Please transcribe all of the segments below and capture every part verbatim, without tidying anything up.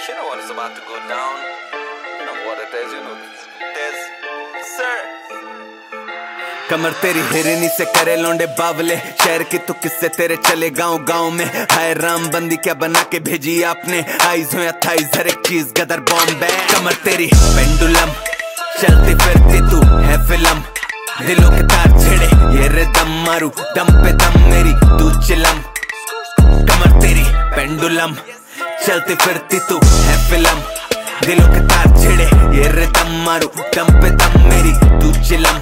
You know what is about to go down. You know what it is. You know it is. Sir. कमर तेरी हिरनी से करे लौंडे बावले, शहर की तू किससे तेरे चले गांव गांव में। हाय राम बंदी क्या बना के भेजी आपने, आईज हो या थाईज हर एक चीज गदर बॉम्बे। कमर तेरी पेंडुलम, चलती फिरती तू है फिल्म, दिलों के तार छेड़े ये रे दम मारू, दम पे दम मेरी तू चिलम। कमर तेरी पेंडुलम, चलती फिरती तू है फिल्म, दिलों के तार छेड़े ये रे दम मारू, दम पे दम मेरी तू चिलम।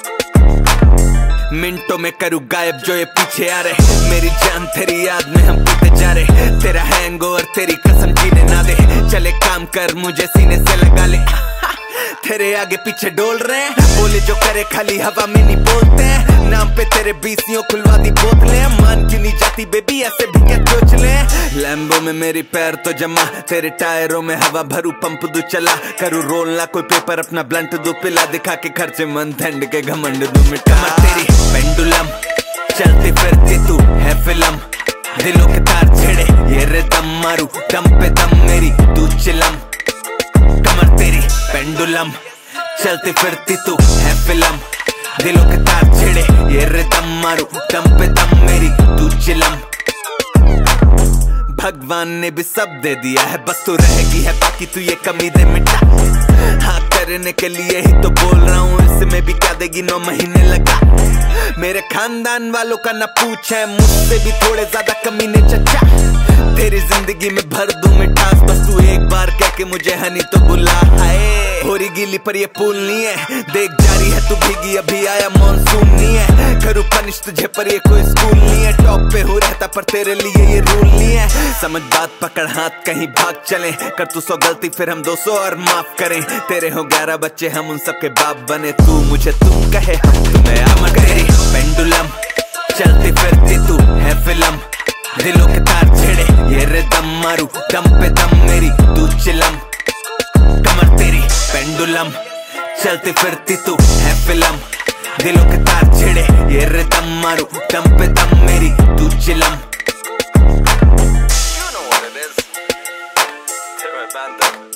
मिनटों में करूँ गायब जो ये पीछे आ रहे, मेरी जान तेरी याद में हम पीते जा रहे। तेरा हैंगओवर तेरी कसम जीने ना दे, चले काम कर मुझे सीने से लगा ले। तेरे आगे पीछे डोल रहे हैं, बोले जो करे खाली हवा में नहीं बोलते हैं। नाम पे तेरे बीसियों खुलवा दी बोतलें, मान क्यों नहीं जाती बेबी ऐसे भी क्या सोच ले। लैम्बो में मेरी पैर तो जमा, तेरे टायरों में हवा भरू पंप दू चला। करूँ रोल ना कोई पेपर अपना ब्लंट दो पिला, दिखा के खर्चे मन ठंड के घमंड दू मिटा। तेरी पेंडुलम, चलती फिरती तू है फिल्म, दिलों के तार छेड़े ये रे दम मारू, दम पे दम मेरी तू चिलम। कमर तेरी पेंडुलम, चलती फिरती तू है फिल्म, दिलों के तार छेड़े ये रे दम मारू, दम पे दम मेरी तू चिलम। भगवान ने भी सब दे दिया है, बस तू रहेगी है बाकी तू ये कमी दे मिटा। हाँ करने के लिए ही तो बोल रहा हूँ, इसमें भी क्या देगी नौ महीने लगा। मेरे खानदान वालों का न पूछे, मुझसे भी थोड़े ज्यादा कमीने चचा। तेरी जिंदगी में भर दूं मिठास, बस तू एक बार कह के मुझे हनी तो बुला। हाय हो रही गीली पर ये पुल नहीं है, देख जारी है तू भीगी अभी आया मॉनसून नहीं है। करूँ पनिश तुझे पर ये कोई स्कूल नहीं है, टॉप पे हो रहता पर तेरे लिए ये रूल नहीं है। समझ बात पकड़ हाथ कहीं भाग चले, कर तू सौ गलती फिर हम दो सौ और माफ करें। तेरे हो ग्यारह बच्चे हम उन सबके बाप बने, तू मुझे तुम कहे हम तुम्हें आम। तेरी पेंडुलम, चलती फिरती तू है फिल्म, दिलों के तार छेड़े ये रे दम मारू, दम पे दम मेरी तू चिलम। कमर तेरी पेंडुलम, चलती फिरती तू है फिल्म, दिलों के तार छेड़े ये रे दम मारू, दम पे दम मेरी तू चिलम। You know what it is. Terror Band.